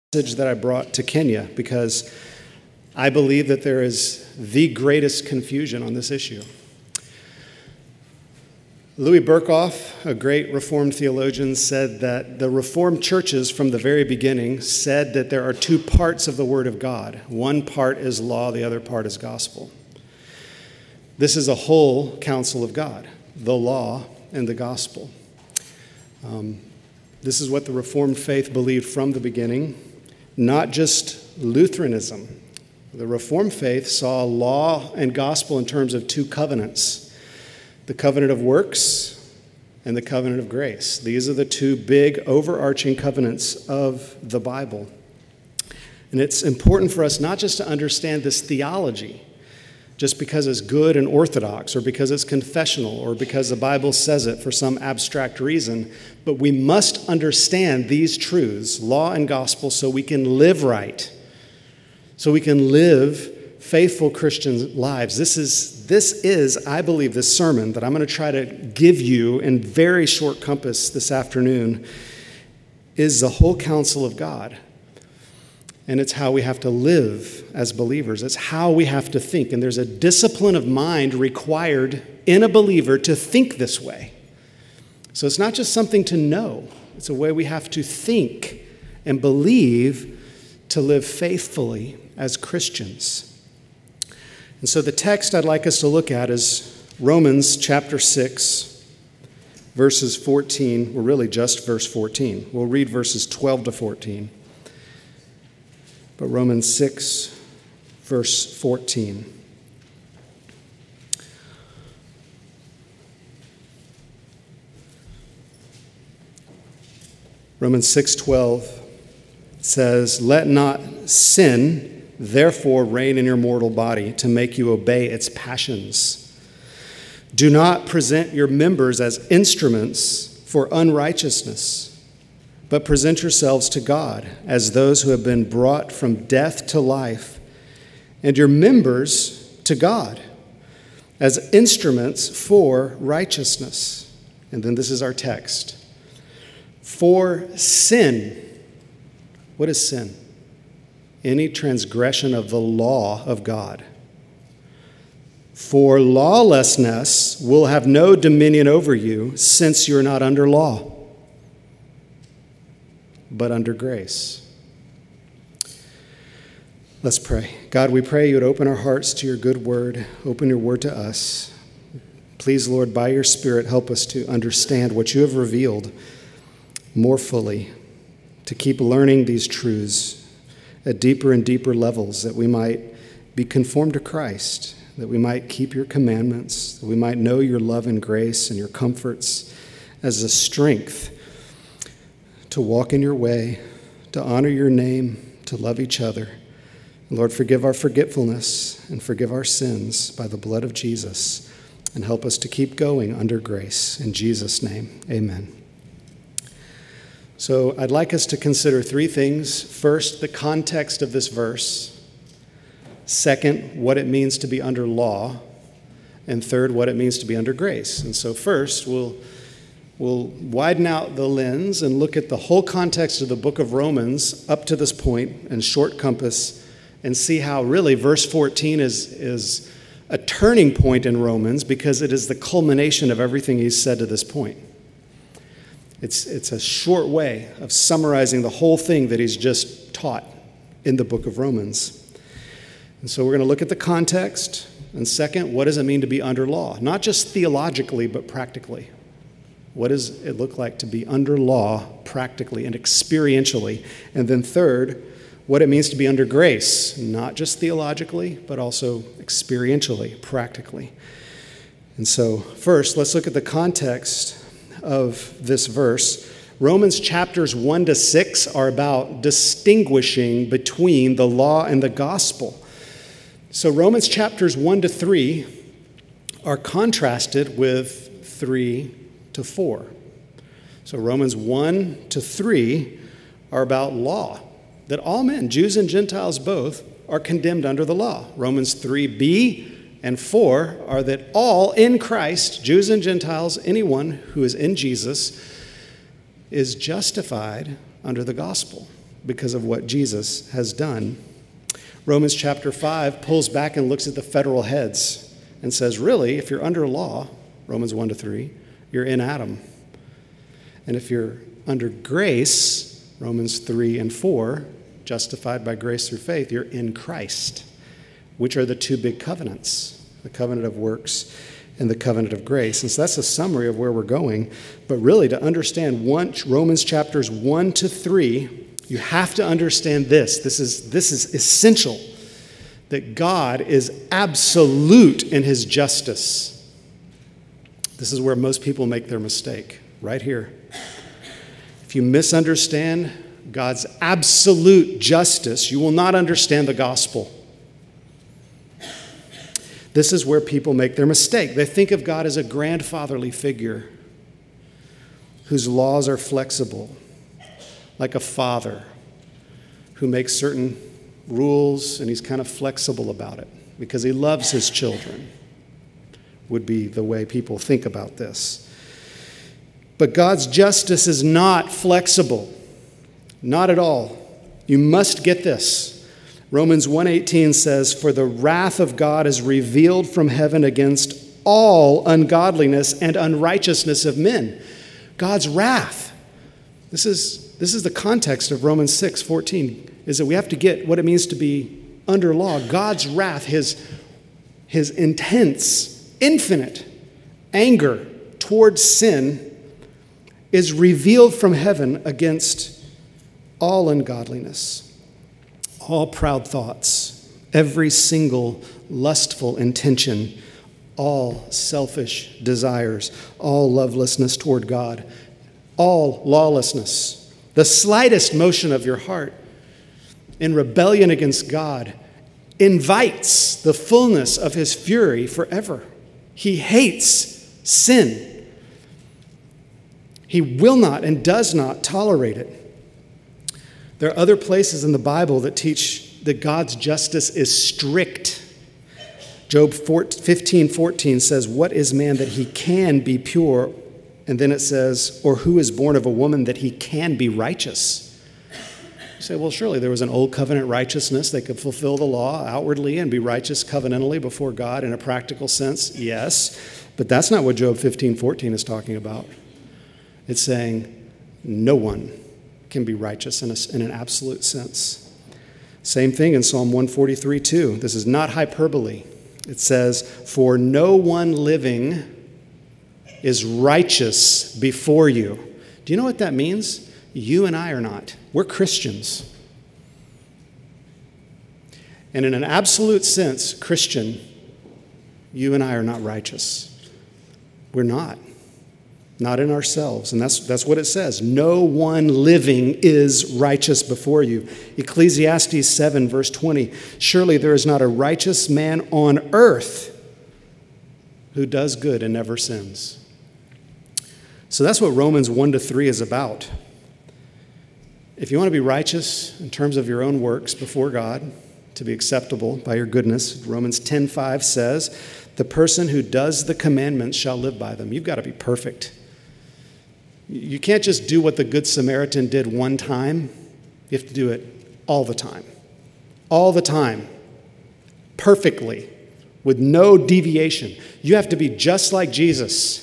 message that I brought to Kenya because I believe that there is the greatest confusion on this issue. Louis Berkhof, a great Reformed theologian, said that the Reformed churches from the very beginning said that there are two parts of the Word of God. One part is law, the other part is gospel. This is a whole counsel of God, the law and the gospel. This is what the Reformed faith believed from the beginning. Not just Lutheranism. The Reformed faith saw law and gospel in terms of two covenants, the covenant of works and the covenant of grace. These are the two big overarching covenants of the Bible. And it's important for us not just to understand this theology, just because it's good and orthodox, or because it's confessional, or because the Bible says it for some abstract reason, but we must understand these truths, law and gospel, so we can live right, so we can live faithful Christian lives. This is, I believe, this sermon that I'm going to try to give you in very short compass this afternoon is the whole counsel of God. And it's how we have to live as believers. It's how we have to think. And there's a discipline of mind required in a believer to think this way. So it's not just something to know. It's a way we have to think and believe to live faithfully as Christians. And so the text I'd like us to look at is Romans chapter 6, verses 14. Well, really just verse 14. We'll read verses 12 to 14. But Romans 6, verse 14. Romans 6:12 says, "Let not sin therefore reign in your mortal body to make you obey its passions. Do not present your members as instruments for unrighteousness, but present yourselves to God as those who have been brought from death to life, and your members to God as instruments for righteousness." And then this is our text. "For sin," what is sin? Any transgression of the law of God. "For lawlessness will have no dominion over you, since you're not under law, but under grace." Let's pray. God, we pray you would open our hearts to your good word, open your word to us. Please, Lord, by your Spirit, help us to understand what you have revealed more fully, to keep learning these truths at deeper and deeper levels, that we might be conformed to Christ, that we might keep your commandments, that we might know your love and grace and your comforts as a strength to walk in your way, to honor your name, to love each other. Lord, forgive our forgetfulness and forgive our sins by the blood of Jesus, and help us to keep going under grace. In Jesus' name, amen. So I'd like us to consider three things. First, the context of this verse. Second, what it means to be under law. And third, what it means to be under grace. And so first, we'll widen out the lens and look at the whole context of the book of Romans up to this point in short compass, and see how really verse 14 is a turning point in Romans, because it is the culmination of everything he's said to this point. It's a short way of summarizing the whole thing that he's just taught in the book of Romans. And so we're going to look at the context, and second, what does it mean to be under law? Not just theologically, but practically. What does it look like to be under law practically and experientially? And then third, what it means to be under grace, not just theologically, but also experientially, practically. And so first, let's look at the context of this verse. Romans chapters 1 to 6 are about distinguishing between the law and the gospel. So Romans chapters 1 to 3 are contrasted with 3 to 4. So Romans 1 to 3 are about law, that all men, Jews and Gentiles both, are condemned under the law. Romans 3b and 4 are that all in Christ, Jews and Gentiles, anyone who is in Jesus, is justified under the gospel. because of what Jesus has done. Romans chapter 5 pulls back and looks at the federal heads and says, really, if you're under law, Romans 1-3, you're in Adam. And if you're under grace, Romans 3 and 4, justified by grace through faith, you're in Christ, which are the two big covenants, the covenant of works and the covenant of grace. And so that's a summary of where we're going. But really, to understand Romans chapters 1-3, you have to understand this. This is essential, that God is absolute in his justice. This is where most people make their mistake, right here. If you misunderstand God's absolute justice, you will not understand the gospel. This is where people make their mistake. They think of God as a grandfatherly figure whose laws are flexible, like a father who makes certain rules and he's kind of flexible about it because he loves his children, would be the way people think about this. But God's justice is not flexible, not at all. You must get this. Romans 1:18 says, "For the wrath of God is revealed from heaven against all ungodliness and unrighteousness of men." God's wrath. This is the context of Romans 6:14, is that we have to get what it means to be under law. God's wrath, his intense, infinite anger towards sin is revealed from heaven against all ungodliness, all proud thoughts, every single lustful intention, all selfish desires, all lovelessness toward God, all lawlessness. The slightest motion of your heart in rebellion against God invites the fullness of his fury forever. He hates sin. He will not and does not tolerate it. There are other places in the Bible that teach that God's justice is strict. Job 15:14 says, "What is man that he can be pure?" And then it says, "Or who is born of a woman that he can be righteous?" You say, well, surely there was an old covenant righteousness. They could fulfill the law outwardly and be righteous covenantally before God in a practical sense. Yes, but that's not what Job 15:14 is talking about. It's saying no one can be righteous in an absolute sense. Same thing in Psalm 143:2. This is not hyperbole. It says, "For no one living is righteous before you." Do you know what that means? You and I are not. We're Christians. And in an absolute sense, Christian, you and I are not righteous. We're not. Not in ourselves. And that's what it says. No one living is righteous before you. Ecclesiastes 7, verse 20. "Surely there is not a righteous man on earth who does good and never sins." So that's what Romans 1-3 is about. If you want to be righteous in terms of your own works before God, to be acceptable by your goodness, Romans 10:5 says, "The person who does the commandments shall live by them." You've got to be perfect. You can't just do what the Good Samaritan did one time. You have to do it all the time. All the time. Perfectly. With no deviation. You have to be just like Jesus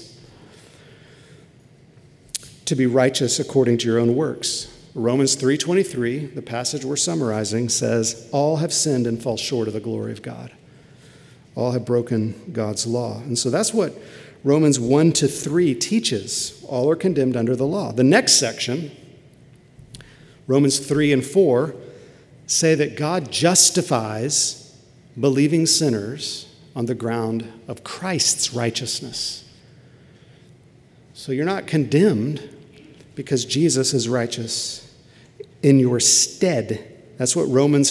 to be righteous according to your own works. Romans 3:23, the passage we're summarizing, says, "All have sinned and fall short of the glory of God." All have broken God's law. And so that's what Romans 1-3 teaches. All are condemned under the law. The next section, Romans 3 and 4, say that God justifies believing sinners on the ground of Christ's righteousness. So you're not condemned because Jesus is righteous in your stead. That's what Romans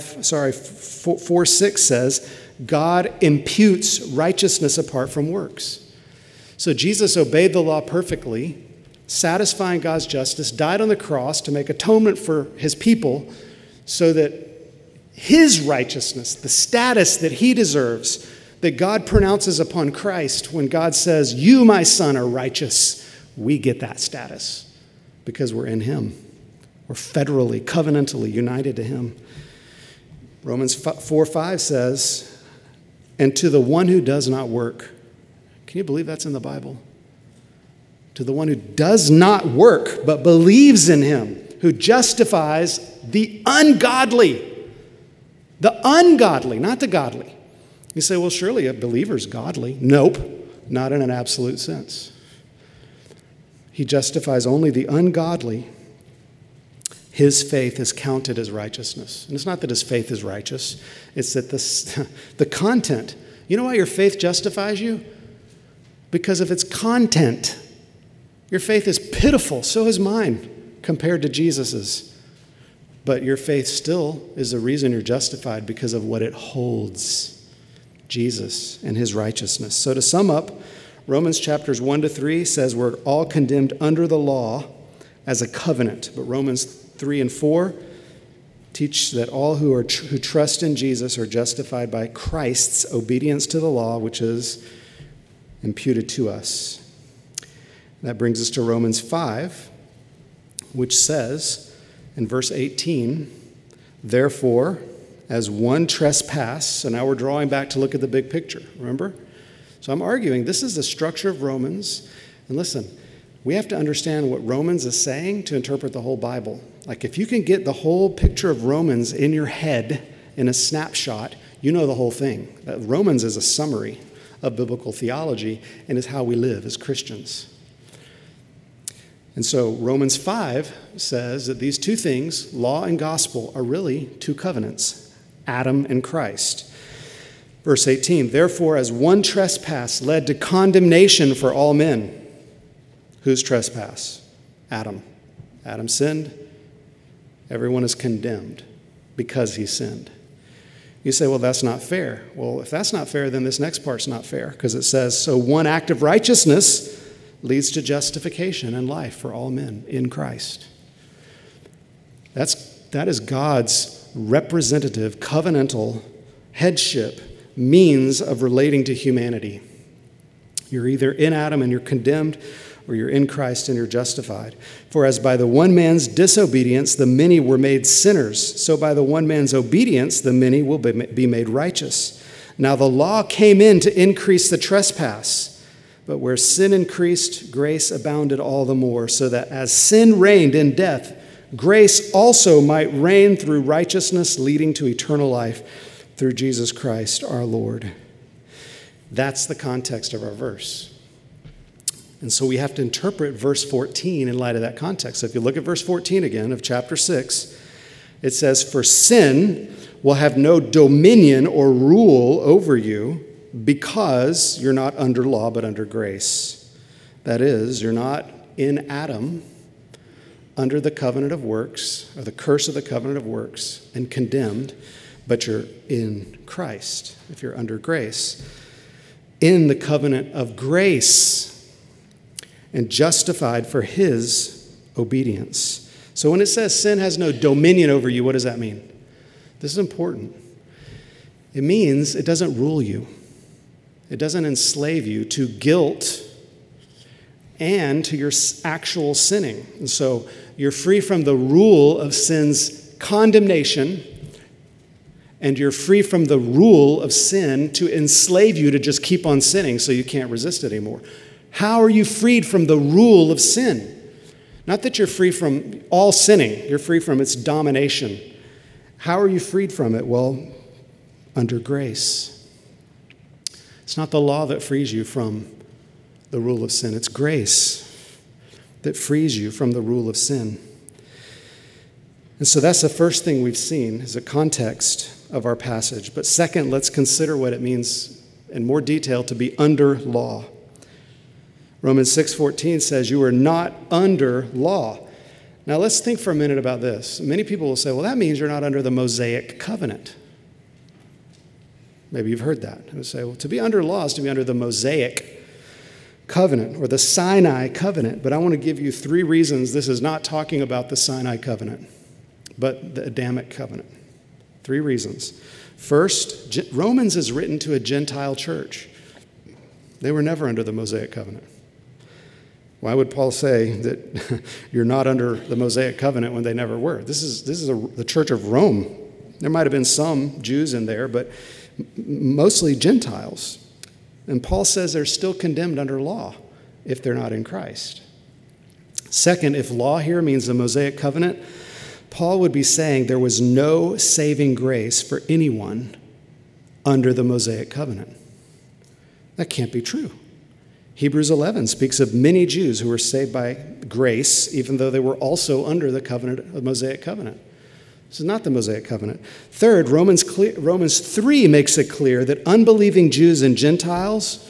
4:6 says. God imputes righteousness apart from works. So Jesus obeyed the law perfectly, satisfying God's justice, died on the cross to make atonement for his people so that his righteousness, the status that he deserves, that God pronounces upon Christ when God says, "You, my son, are righteous," we get that status because we're in him. We're federally, covenantally united to him. Romans 4:5 says, and to the one who does not work. Can you believe that's in the Bible? To the one who does not work, but believes in him, who justifies the ungodly. The ungodly, not the godly. You say, well, surely a believer's godly. Nope, not in an absolute sense. He justifies only the ungodly. His faith is counted as righteousness. And it's not that his faith is righteous. It's that the content. You know why your faith justifies you? Because of its content. Your faith is pitiful. So is mine compared to Jesus's. But your faith still is the reason you're justified because of what it holds. Jesus and his righteousness. So to sum up, Romans chapters 1-3 says we're all condemned under the law as a covenant. But Romans 3 and 4 teach that all who trust in Jesus are justified by Christ's obedience to the law, which is imputed to us. That brings us to Romans 5, which says in verse 18, therefore, as one trespass, so now we're drawing back to look at the big picture, remember? So I'm arguing this is the structure of Romans. And listen, we have to understand what Romans is saying to interpret the whole Bible. Like if you can get the whole picture of Romans in your head in a snapshot, you know the whole thing. Romans is a summary of biblical theology and is how we live as Christians. And so Romans 5 says that these two things, law and gospel, are really two covenants, Adam and Christ. Verse 18, therefore, as one trespass led to condemnation for all men. Whose trespass? Adam. Adam sinned. Everyone is condemned because he sinned. You say, well, that's not fair. Well, if that's not fair, then this next part's not fair because it says, so one act of righteousness leads to justification and life for all men in Christ. That is God's representative, covenantal headship means of relating to humanity. You're either in Adam and you're condemned, or you're in Christ and you're justified. For as by the one man's disobedience the many were made sinners, so by the one man's obedience the many will be made righteous. Now the law came in to increase the trespass, but where sin increased, grace abounded all the more, so that as sin reigned in death, grace also might reign through righteousness, leading to eternal life through Jesus Christ our Lord. That's the context of our verse. And so we have to interpret verse 14 in light of that context. So if you look at verse 14 again of chapter 6, it says, for sin will have no dominion or rule over you because you're not under law but under grace. That is, you're not in Adam under the covenant of works or the curse of the covenant of works and condemned, but you're in Christ if you're under grace. In the covenant of grace and justified for his obedience. So when it says sin has no dominion over you, what does that mean? This is important. It means it doesn't rule you. It doesn't enslave you to guilt and to your actual sinning. And so you're free from the rule of sin's condemnation, and you're free from the rule of sin to enslave you to just keep on sinning so you can't resist it anymore. How are you freed from the rule of sin? Not that you're free from all sinning, you're free from its domination. How are you freed from it? Well, under grace. It's not the law that frees you from the rule of sin. It's grace that frees you from the rule of sin. And so that's the first thing we've seen is a context of our passage. But second, let's consider what it means in more detail to be under law. Romans 6:14 says you are not under law. Now let's think for a minute about this. Many people will say, well, that means you're not under the Mosaic covenant. Maybe you've heard that. And say, well, to be under law is to be under the Mosaic covenant or the Sinai covenant. But I want to give you 3 reasons this is not talking about the Sinai covenant, but the Adamic covenant. 3 reasons. First, Romans is written to a Gentile church. They were never under the Mosaic covenant. Why would Paul say that you're not under the Mosaic covenant when they never were? This is the church of Rome. There might have been some Jews in there, but mostly Gentiles. And Paul says they're still condemned under law if they're not in Christ. Second, if law here means the Mosaic covenant, Paul would be saying there was no saving grace for anyone under the Mosaic covenant. That can't be true. Hebrews 11 speaks of many Jews who were saved by grace, even though they were also under the Mosaic covenant. This is not the Mosaic covenant. Third, Romans 3 makes it clear that unbelieving Jews and Gentiles,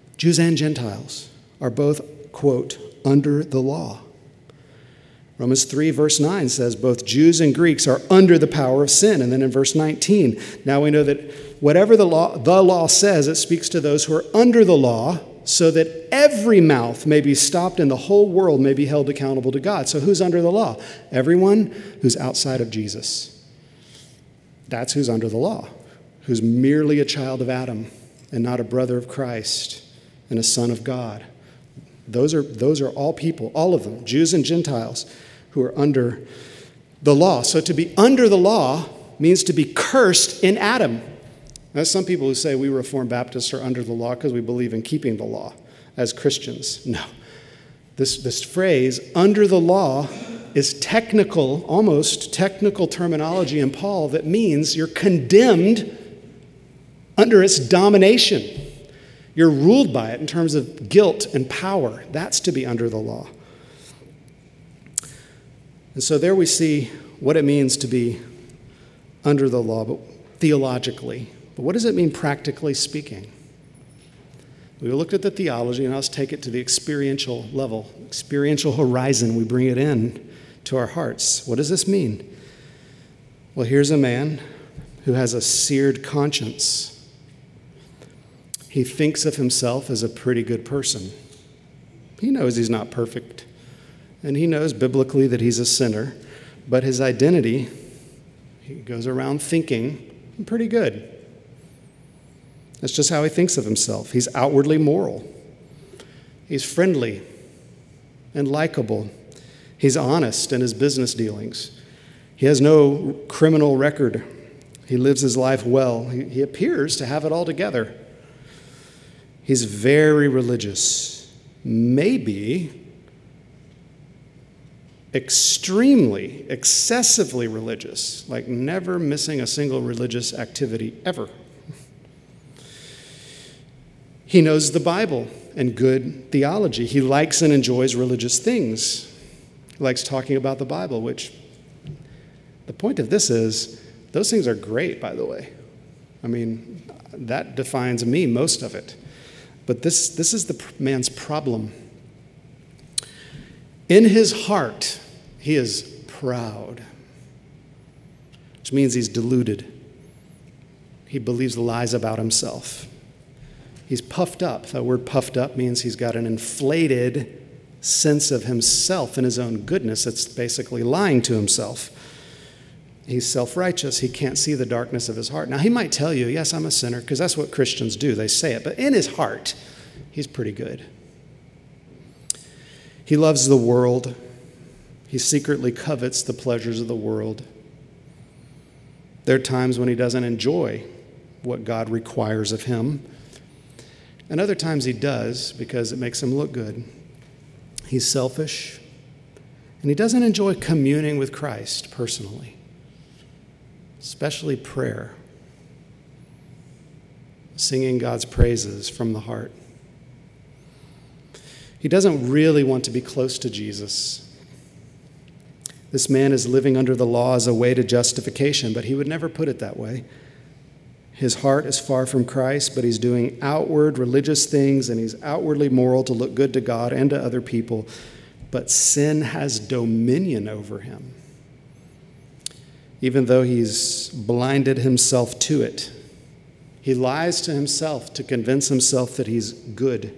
are both, quote, under the law. Romans 3 verse 9 says both Jews and Greeks are under the power of sin. And then in verse 19, now we know that whatever the law says, it speaks to those who are under the law, so that every mouth may be stopped and the whole world may be held accountable to God. So who's under the law? Everyone who's outside of Jesus. That's who's under the law, who's merely a child of Adam and not a brother of Christ and a son of God. Those are all people, all of them, Jews and Gentiles, who are under the law. So to be under the law means to be cursed in Adam. There's some people who say we Reformed Baptists are under the law because we believe in keeping the law as Christians. No. This phrase, under the law, is technical, almost technical terminology in Paul that means you're condemned under its domination. You're ruled by it in terms of guilt and power. That's to be under the law. And so there we see what it means to be under the law, but theologically. But what does it mean practically speaking? We looked at the theology, and let's take it to the experiential level, experiential horizon. We bring it in to our hearts. What does this mean? Well, here's a man who has a seared conscience. He thinks of himself as a pretty good person. He knows he's not perfect, and he knows biblically that he's a sinner, but his identity, he goes around thinking, I'm pretty good. That's just how he thinks of himself. He's outwardly moral. He's friendly and likable. He's honest in his business dealings. He has no criminal record. He lives his life well. He appears to have it all together. He's very religious, maybe extremely, excessively religious, like never missing a single religious activity ever. He knows the Bible and good theology. He likes and enjoys religious things. He likes talking about the Bible, which the point of this is, those things are great, by the way. I mean, that defines me, most of it. But this is the man's problem. In his heart, he is proud, which means he's deluded. He believes lies about himself. He's puffed up. That word puffed up means he's got an inflated sense of himself and his own goodness. It's basically lying to himself. He's self-righteous. He can't see the darkness of his heart. Now, he might tell you, yes, I'm a sinner, because that's what Christians do. They say it. But in his heart, he's pretty good. He loves the world. He secretly covets the pleasures of the world. There are times when he doesn't enjoy what God requires of him. And other times he does because it makes him look good. He's selfish. And he doesn't enjoy communing with Christ personally, especially prayer, singing God's praises from the heart. He doesn't really want to be close to Jesus. This man is living under the law as a way to justification, but he would never put it that way. His heart is far from Christ, but he's doing outward religious things, and he's outwardly moral to look good to God and to other people, but sin has dominion over him, even though he's blinded himself to it. He lies to himself to convince himself that he's good.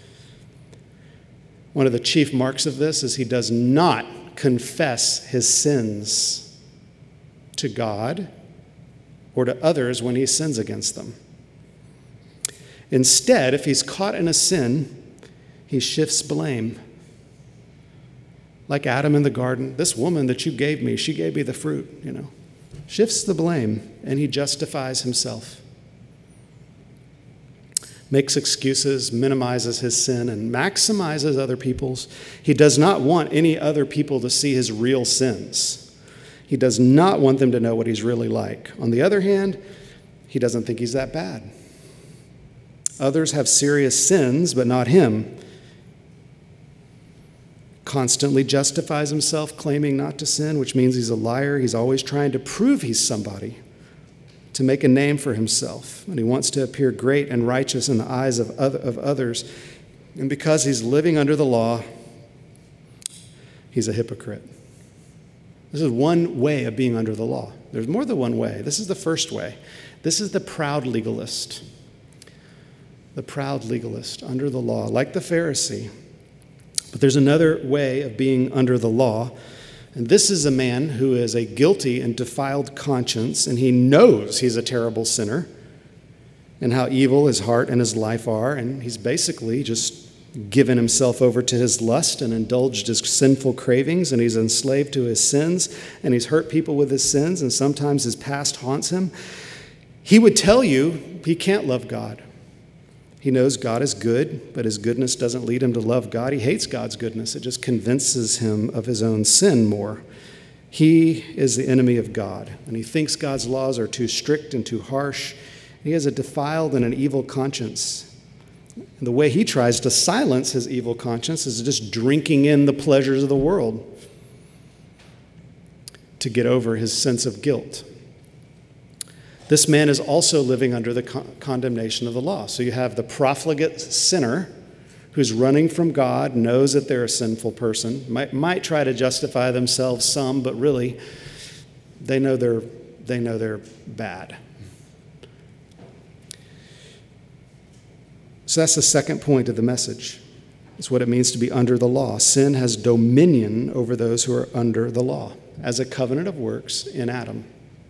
One of the chief marks of this is he does not confess his sins to God or to others when he sins against them. Instead, if he's caught in a sin, he shifts blame. Like Adam in the garden, this woman that you gave me, she gave me the fruit, Shifts the blame, and he justifies himself. Makes excuses, minimizes his sin, and maximizes other people's. He does not want any other people to see his real sins. He does not want them to know what he's really like. On the other hand, he doesn't think he's that bad. Others have serious sins, but not him. Constantly justifies himself, claiming not to sin, which means he's a liar. He's always trying to prove he's somebody, to make a name for himself. And he wants to appear great and righteous in the eyes of others. And because he's living under the law, he's a hypocrite. This is one way of being under the law. There's more than one way. This is the first way. This is the proud legalist. The proud legalist under the law, like the Pharisee. But there's another way of being under the law, and this is a man who is a guilty and defiled conscience, and he knows he's a terrible sinner and how evil his heart and his life are, and he's basically just given himself over to his lust and indulged his sinful cravings, and he's enslaved to his sins, and he's hurt people with his sins, and sometimes his past haunts him. He would tell you he can't love God. He knows God is good, but his goodness doesn't lead him to love God. He hates God's goodness. It just convinces him of his own sin more. He is the enemy of God, and he thinks God's laws are too strict and too harsh. He has a defiled and an evil conscience. And the way he tries to silence his evil conscience is just drinking in the pleasures of the world to get over his sense of guilt. This man is also living under the condemnation of the law. So you have the profligate sinner who's running from God, knows that they're a sinful person, might try to justify themselves some, but really they know they're bad. So that's the second point of the message. It's what it means to be under the law. Sin has dominion over those who are under the law as a covenant of works in Adam.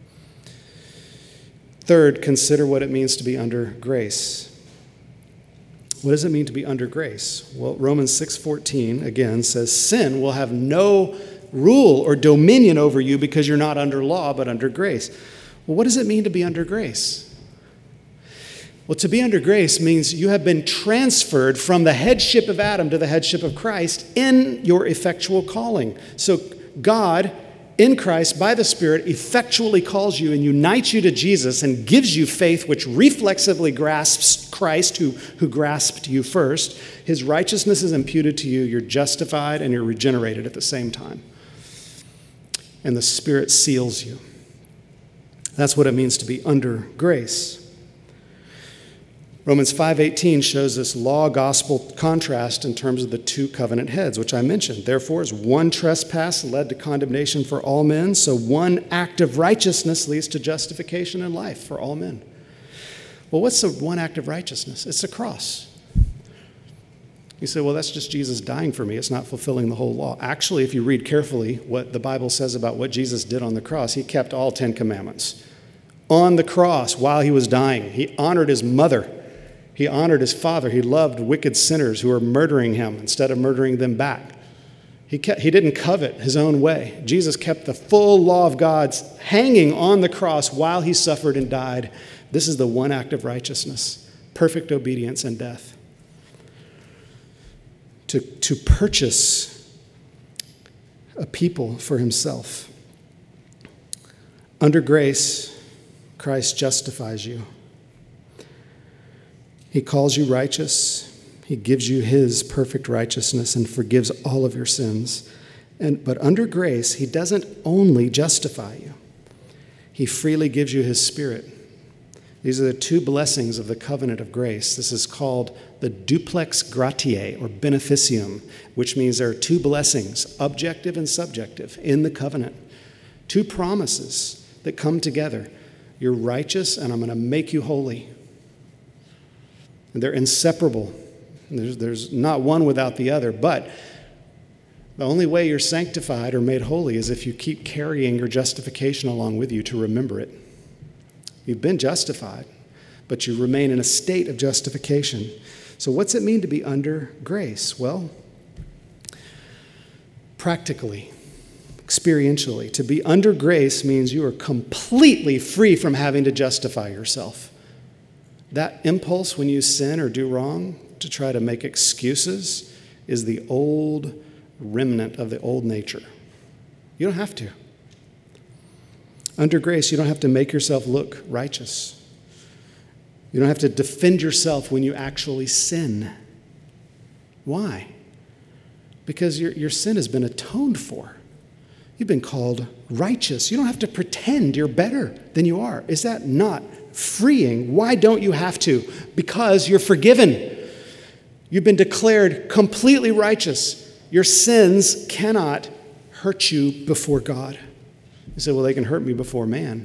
Third, consider what it means to be under grace. What does it mean to be under grace? Well, Romans 6:14, again, says, sin will have no rule or dominion over you because you're not under law, but under grace. Well, what does it mean to be under grace? Well, to be under grace means you have been transferred from the headship of Adam to the headship of Christ in your effectual calling. So God, in Christ, by the Spirit, effectually calls you and unites you to Jesus and gives you faith which reflexively grasps Christ, who grasped you first. His righteousness is imputed to you. You're justified and you're regenerated at the same time. And the Spirit seals you. That's what it means to be under grace. Romans 5:18 shows this law-gospel contrast in terms of the two covenant heads, which I mentioned. Therefore, as one trespass led to condemnation for all men, so one act of righteousness leads to justification and life for all men. Well, what's the one act of righteousness? It's the cross. You say, well, that's just Jesus dying for me. It's not fulfilling the whole law. Actually, if you read carefully what the Bible says about what Jesus did on the cross, he kept all 10 commandments. On the cross, while he was dying, he honored his mother. He honored his father. He loved wicked sinners who were murdering him instead of murdering them back. He didn't covet his own way. Jesus kept the full law of God hanging on the cross while he suffered and died. This is the one act of righteousness, perfect obedience and death. To purchase a people for himself. Under grace, Christ justifies you. He calls you righteous. He gives you his perfect righteousness and forgives all of your sins. But under grace, he doesn't only justify you. He freely gives you his Spirit. These are the two blessings of the covenant of grace. This is called the duplex gratiae, or beneficium, which means there are two blessings, objective and subjective, in the covenant. Two promises that come together. You're righteous, and I'm going to make you holy. And they're inseparable. There's not one without the other, but the only way you're sanctified or made holy is if you keep carrying your justification along with you to remember it. You've been justified, but you remain in a state of justification. So what's it mean to be under grace? Well, practically, experientially. To be under grace means you are completely free from having to justify yourself. That impulse when you sin or do wrong to try to make excuses is the old remnant of the old nature. You don't have to. Under grace, you don't have to make yourself look righteous. You don't have to defend yourself when you actually sin. Why? Because your sin has been atoned for. You've been called righteous. You don't have to pretend you're better than you are. Is that not freeing? Why don't you have to? Because you're forgiven. You've been declared completely righteous. Your sins cannot hurt you before God. You say, well, they can hurt me before man.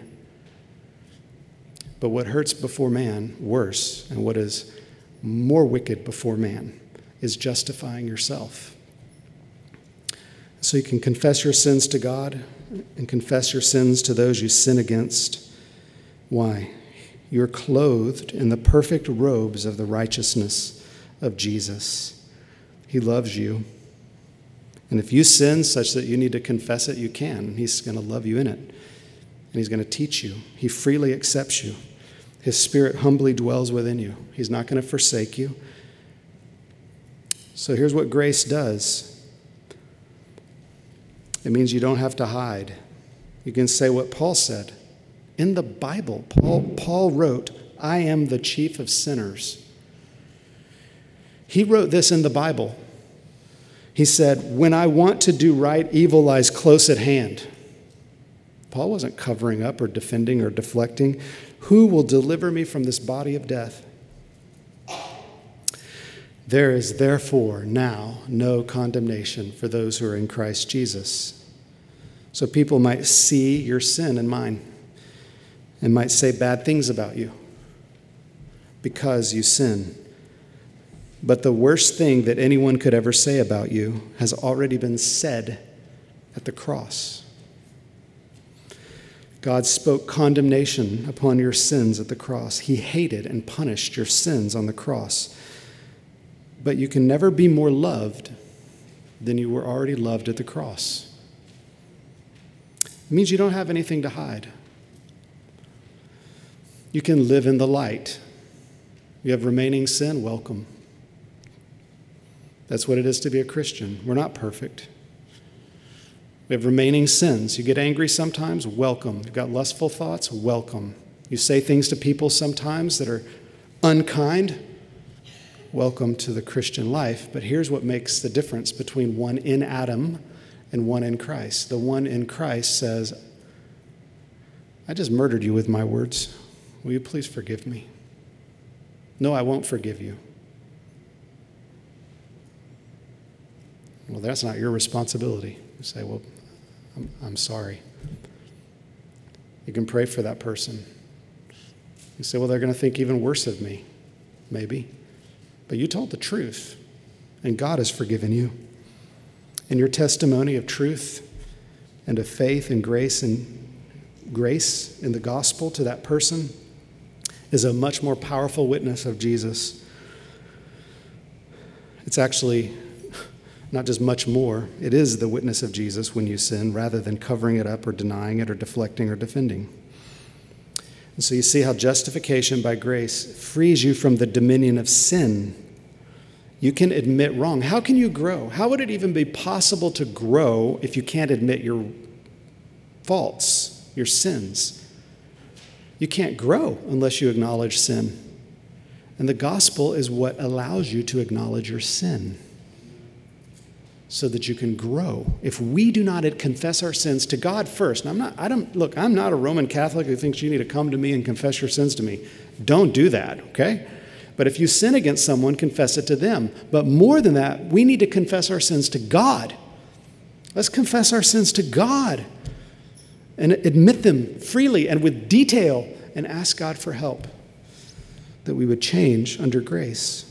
But what hurts before man worse, and what is more wicked before man, is justifying yourself. So you can confess your sins to God and confess your sins to those you sin against. Why? You're clothed in the perfect robes of the righteousness of Jesus. He loves you. And if you sin such that you need to confess it, you can. He's going to love you in it. And he's going to teach you. He freely accepts you. His Spirit humbly dwells within you. He's not going to forsake you. So here's what grace does. It means you don't have to hide. You can say what Paul said. In the Bible, Paul wrote, I am the chief of sinners. He wrote this in the Bible. He said, when I want to do right, evil lies close at hand. Paul wasn't covering up or defending or deflecting. Who will deliver me from this body of death? There is therefore now no condemnation for those who are in Christ Jesus. So people might see your sin and mine and might say bad things about you because you sin. But the worst thing that anyone could ever say about you has already been said at the cross. God spoke condemnation upon your sins at the cross. He hated and punished your sins on the cross. But you can never be more loved than you were already loved at the cross. It means you don't have anything to hide. You can live in the light. You have remaining sin, welcome. That's what it is to be a Christian. We're not perfect. We have remaining sins. You get angry sometimes, welcome. You've got lustful thoughts, welcome. You say things to people sometimes that are unkind, welcome to the Christian life. But here's what makes the difference between one in Adam and one in Christ. The one in Christ says, I just murdered you with my words. Will you please forgive me? No, I won't forgive you. Well, that's not your responsibility. You say, well, I'm sorry. You can pray for that person. You say, well, they're going to think even worse of me. Maybe. But you told the truth, and God has forgiven you. And your testimony of truth and of faith and grace in the gospel to that person is a much more powerful witness of Jesus. It's actually not just much more, it is the witness of Jesus when you sin, rather than covering it up or denying it or deflecting or defending. And so you see how justification by grace frees you from the dominion of sin. You can admit wrong. How can you grow? How would it even be possible to grow if you can't admit your faults, your sins? You can't grow unless you acknowledge sin. And the gospel is what allows you to acknowledge your sin so that you can grow. If we do not confess our sins to God first, and I'm not a Roman Catholic who thinks you need to come to me and confess your sins to me. Don't do that, okay? But if you sin against someone, confess it to them. But more than that, we need to confess our sins to God. Let's confess our sins to God and admit them freely and with detail and ask God for help, that we would change under grace.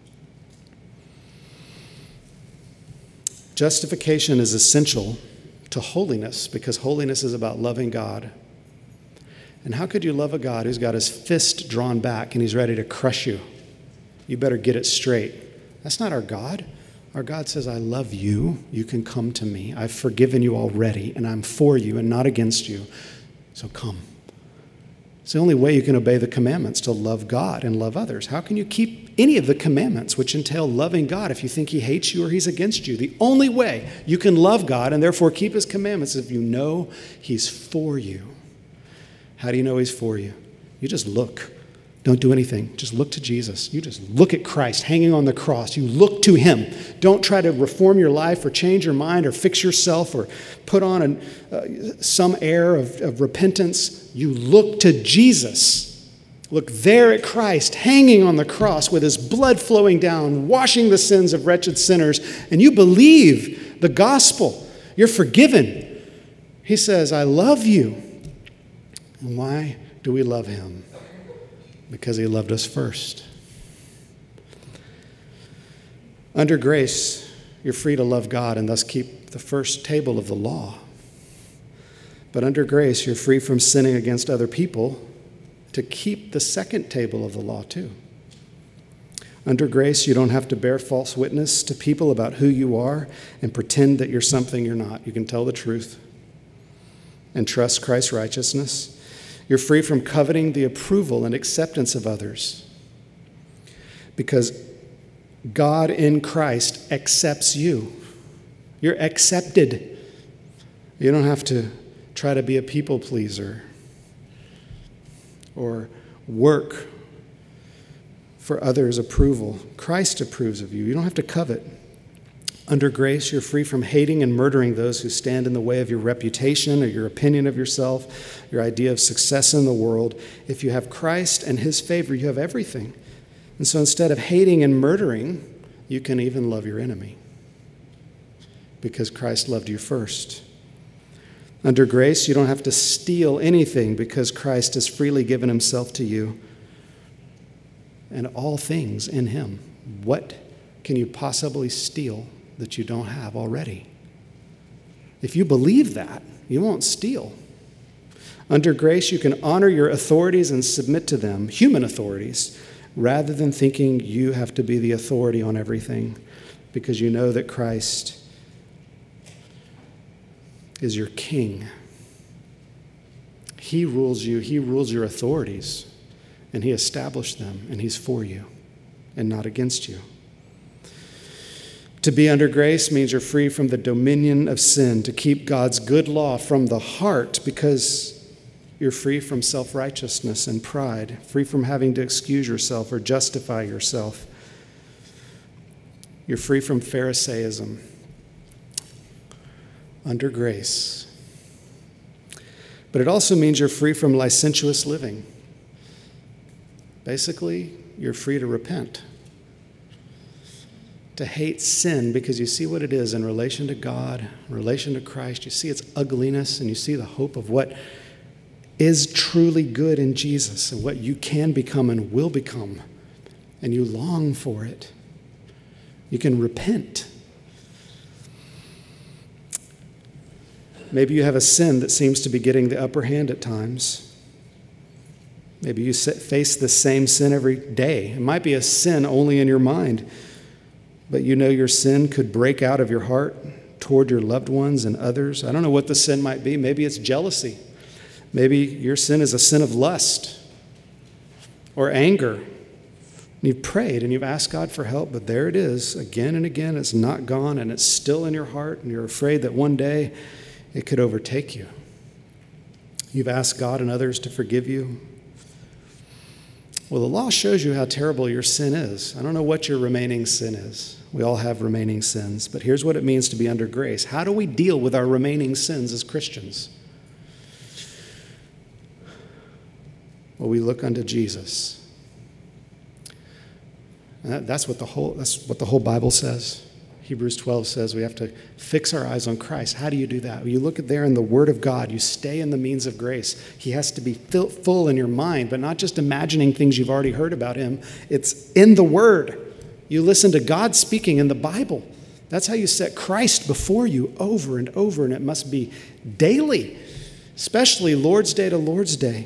Justification is essential to holiness because holiness is about loving God. And how could you love a God who's got his fist drawn back and he's ready to crush you? You better get it straight. That's not our God. Our God says, I love you. You can come to me. I've forgiven you already, and I'm for you and not against you. So come. It's the only way you can obey the commandments, to love God and love others. How can you keep any of the commandments which entail loving God if you think he hates you or he's against you? The only way you can love God and therefore keep his commandments is if you know he's for you. How do you know he's for you? You just look. Don't do anything. Just look to Jesus. You just look at Christ hanging on the cross. You look to him. Don't try to reform your life or change your mind or fix yourself or put on some air of repentance. You look to Jesus. Look there at Christ hanging on the cross with his blood flowing down, washing the sins of wretched sinners, and you believe the gospel. You're forgiven. He says, I love you. And why do we love him? Because he loved us first. Under grace, you're free to love God and thus keep the first table of the law. But under grace, you're free from sinning against other people to keep the second table of the law too. Under grace, you don't have to bear false witness to people about who you are and pretend that you're something you're not. You can tell the truth and trust Christ's righteousness. You're free from coveting the approval and acceptance of others because God in Christ accepts you. You're accepted. You don't have to try to be a people pleaser or work for others' approval. Christ approves of you. You don't have to covet. Under grace, you're free from hating and murdering those who stand in the way of your reputation or your opinion of yourself, your idea of success in the world. If you have Christ and his favor, you have everything. And so instead of hating and murdering, you can even love your enemy because Christ loved you first. Under grace, you don't have to steal anything because Christ has freely given himself to you and all things in him. What can you possibly steal that you don't have already? If you believe that, you won't steal. Under grace, you can honor your authorities and submit to them, human authorities, rather than thinking you have to be the authority on everything because you know that Christ is your king. He rules you. He rules your authorities, and he established them, and he's for you and not against you. To be under grace means you're free from the dominion of sin, to keep God's good law from the heart because you're free from self-righteousness and pride, free from having to excuse yourself or justify yourself. You're free from Pharisaism. Under grace. But it also means you're free from licentious living. Basically, you're free to repent. To hate sin because you see what it is in relation to God, in relation to Christ. You see its ugliness and you see the hope of what is truly good in Jesus and what you can become and will become. And you long for it. You can repent. Maybe you have a sin that seems to be getting the upper hand at times. Maybe you face the same sin every day. It might be a sin only in your mind. But you know your sin could break out of your heart toward your loved ones and others. I don't know what the sin might be. Maybe it's jealousy. Maybe your sin is a sin of lust or anger. And you've prayed and you've asked God for help, but there it is again and again. It's not gone and it's still in your heart, and you're afraid that one day it could overtake you. You've asked God and others to forgive you. Well, the law shows you how terrible your sin is. I don't know what your remaining sin is. We all have remaining sins, but here's what it means to be under grace. How do we deal with our remaining sins as Christians? Well, we look unto Jesus. That's what the whole Bible says. Hebrews 12 says we have to fix our eyes on Christ. How do you do that? Well, you look at there in the Word of God. You stay in the means of grace. He has to be full in your mind, but not just imagining things you've already heard about him. It's in the Word. You listen to God speaking in the Bible. That's how you set Christ before you over and over, and it must be daily, especially Lord's Day to Lord's Day.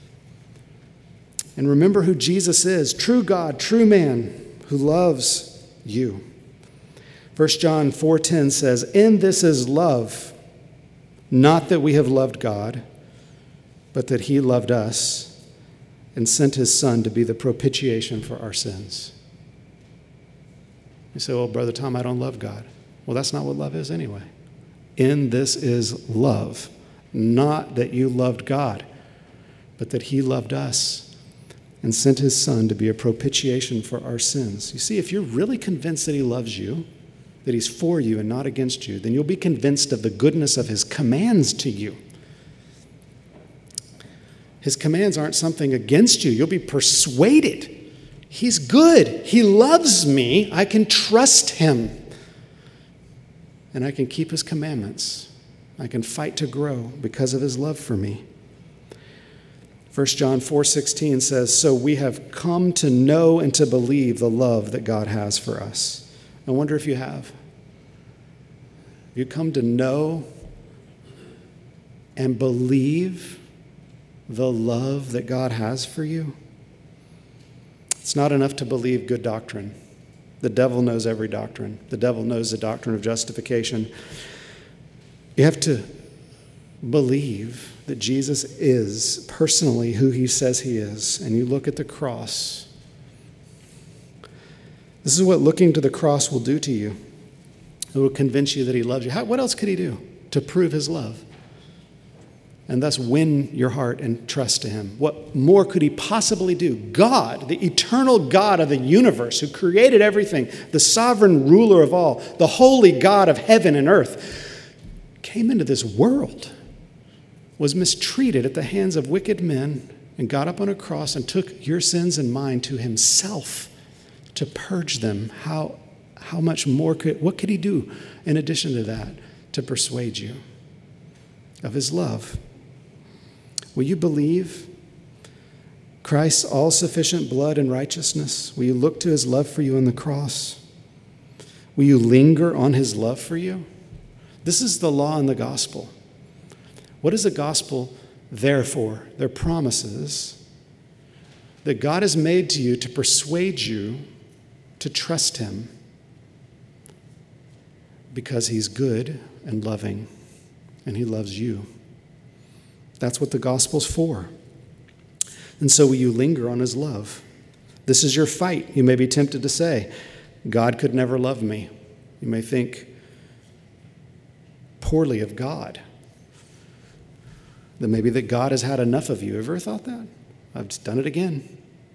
And remember who Jesus is, true God, true man, who loves you. 1 John 4:10 says, "In this is love, not that we have loved God, but that he loved us and sent his Son to be the propitiation for our sins." You say, "Well, Brother Tom, I don't love God." Well, that's not what love is anyway. In this is love, not that you loved God, but that he loved us and sent his Son to be a propitiation for our sins. You see, if you're really convinced that he loves you, that he's for you and not against you, then you'll be convinced of the goodness of his commands to you. His commands aren't something against you. You'll be persuaded. He's good. He loves me. I can trust him. And I can keep his commandments. I can fight to grow because of his love for me. 1 John 4:16 says, "So we have come to know and to believe the love that God has for us." I wonder if you have. You come to know and believe the love that God has for you. It's not enough to believe good doctrine. The devil knows every doctrine. The devil knows the doctrine of justification. You have to believe that Jesus is personally who he says he is, and you look at the cross. This is what looking to the cross will do to you. It will convince you that he loves you. What else could he do to prove his love? And thus win your heart and trust to him. What more could he possibly do? God, the eternal God of the universe, who created everything, the sovereign ruler of all, the holy God of heaven and earth, came into this world, was mistreated at the hands of wicked men, and got up on a cross and took your sins and mine to himself to purge them. How much more what could he do in addition to that to persuade you of his love? Will you believe Christ's all-sufficient blood and righteousness? Will you look to his love for you on the cross? Will you linger on his love for you? This is the law and the gospel. What is the gospel there for? They're promises that God has made to you to persuade you to trust him because he's good and loving and he loves you. That's what the gospel's for. And so will you linger on his love? This is your fight. You may be tempted to say, God could never love me. You may think poorly of God. That maybe that God has had enough of you. Ever thought that? I've just done it again.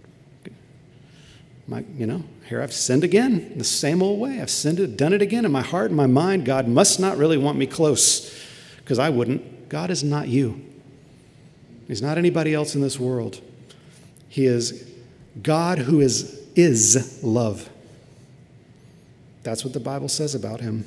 Here I've sinned again, the same old way. I've done it again in my heart and my mind. God must not really want me close because I wouldn't. God is not you. He's not anybody else in this world. He is God who is love. That's what the Bible says about him.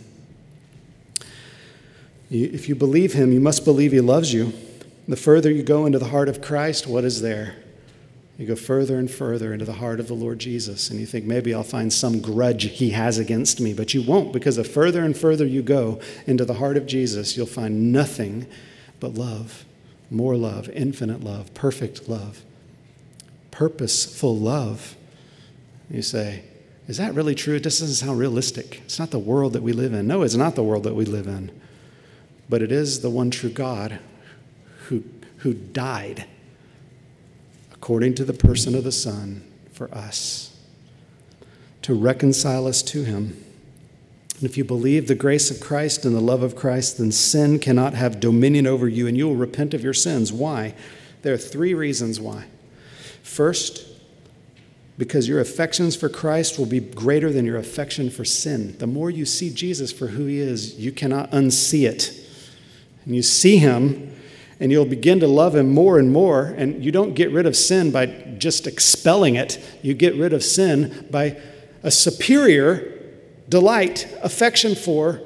If you believe him, you must believe he loves you. The further you go into the heart of Christ, what is there? You go further and further into the heart of the Lord Jesus, and you think, maybe I'll find some grudge he has against me, but you won't, because the further and further you go into the heart of Jesus, you'll find nothing but love, more love, infinite love, perfect love, purposeful love. You say, is that really true? It just doesn't sound realistic. It's not the world that we live in. No, it's not the world that we live in, but it is the one true God who died according to the person of the Son for us, to reconcile us to him. And if you believe the grace of Christ and the love of Christ, then sin cannot have dominion over you, and you will repent of your sins. Why? There are 3 reasons why. First, because your affections for Christ will be greater than your affection for sin. The more you see Jesus for who he is, you cannot unsee it. And you see him, and you'll begin to love him more and more. And you don't get rid of sin by just expelling it. You get rid of sin by a superior delight, affection for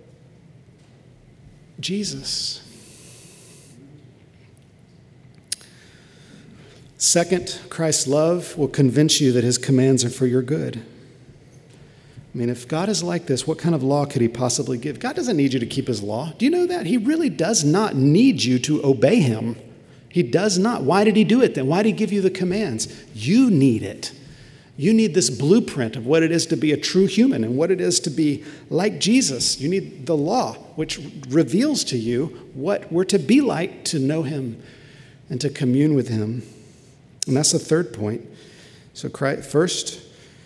Jesus. Second, Christ's love will convince you that his commands are for your good. I mean, if God is like this, what kind of law could he possibly give? God doesn't need you to keep his law. Do you know that? He really does not need you to obey him. He does not. Why did he do it then? Why did he give you the commands? You need it. You need this blueprint of what it is to be a true human and what it is to be like Jesus. You need the law, which reveals to you what we're to be like to know him and to commune with him. And that's the third point. So first,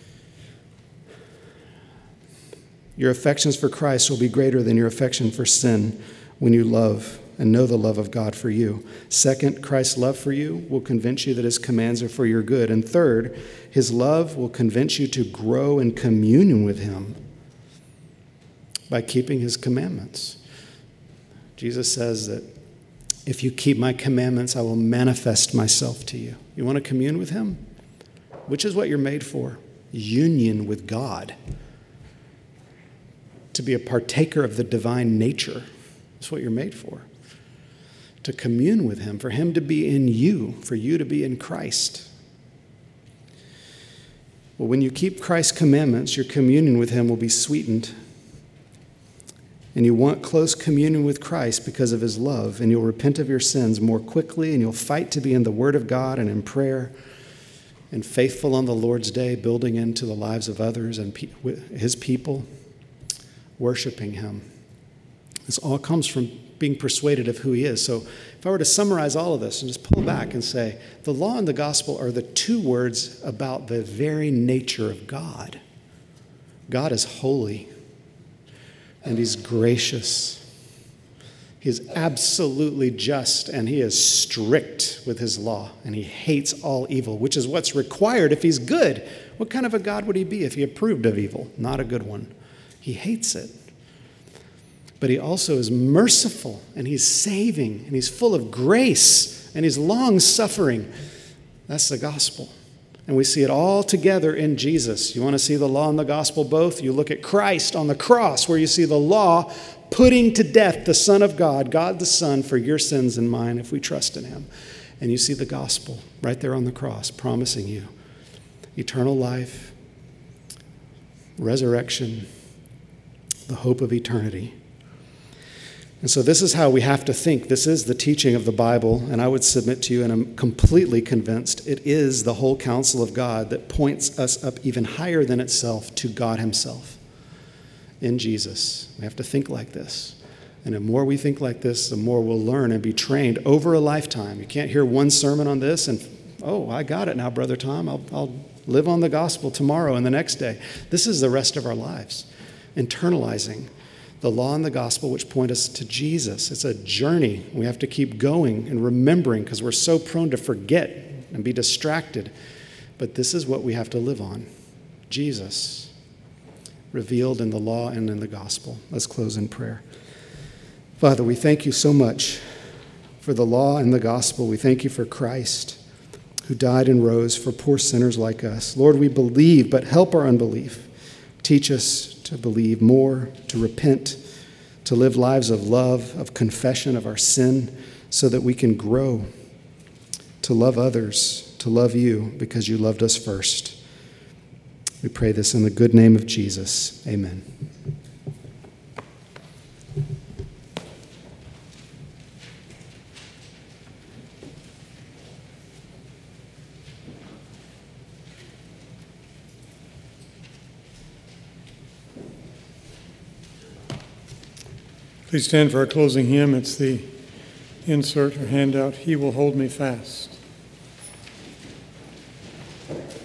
your affections for Christ will be greater than your affection for sin when you love and know the love of God for you. Second, Christ's love for you will convince you that his commands are for your good. And third, his love will convince you to grow in communion with him by keeping his commandments. Jesus says that if you keep my commandments, I will manifest myself to you. You want to commune with him? Which is what you're made for. Union with God. To be a partaker of the divine nature. That's what you're made for. To commune with him, for him to be in you, for you to be in Christ. Well, when you keep Christ's commandments, your communion with him will be sweetened. And you want close communion with Christ because of his love, and you'll repent of your sins more quickly, and you'll fight to be in the Word of God and in prayer and faithful on the Lord's day, building into the lives of others and his people, worshiping him. This all comes from being persuaded of who he is. So if I were to summarize all of this and just pull back and say, the law and the gospel are the two words about the very nature of God. God is holy, and he's gracious. He is absolutely just, and he is strict with his law, and he hates all evil, which is what's required if he's good. What kind of a God would he be if he approved of evil? Not a good one. He hates it. But he also is merciful, and he's saving, and he's full of grace, and he's long-suffering. That's the gospel. And we see it all together in Jesus. You want to see the law and the gospel both? You look at Christ on the cross, where you see the law putting to death the Son of God, God the Son, for your sins and mine if we trust in him. And you see the gospel right there on the cross, promising you eternal life, resurrection, the hope of eternity. And so this is how we have to think. This is the teaching of the Bible, and I would submit to you, and I'm completely convinced, it is the whole counsel of God that points us up even higher than itself to God himself in Jesus. We have to think like this. And the more we think like this, the more we'll learn and be trained over a lifetime. You can't hear one sermon on this and, oh, I got it now, Brother Tom. I'll live on the gospel tomorrow and the next day. This is the rest of our lives, internalizing the law and the gospel, which point us to Jesus. It's a journey. We have to keep going and remembering because we're so prone to forget and be distracted. But this is what we have to live on. Jesus, revealed in the law and in the gospel. Let's close in prayer. Father, we thank you so much for the law and the gospel. We thank you for Christ, who died and rose for poor sinners like us. Lord, we believe, but help our unbelief. Teach us to believe more, to repent, to live lives of love, of confession of our sin, so that we can grow, to love others, to love you, because you loved us first. We pray this in the good name of Jesus. Amen. Please stand for our closing hymn. It's the insert or handout, He Will Hold Me Fast.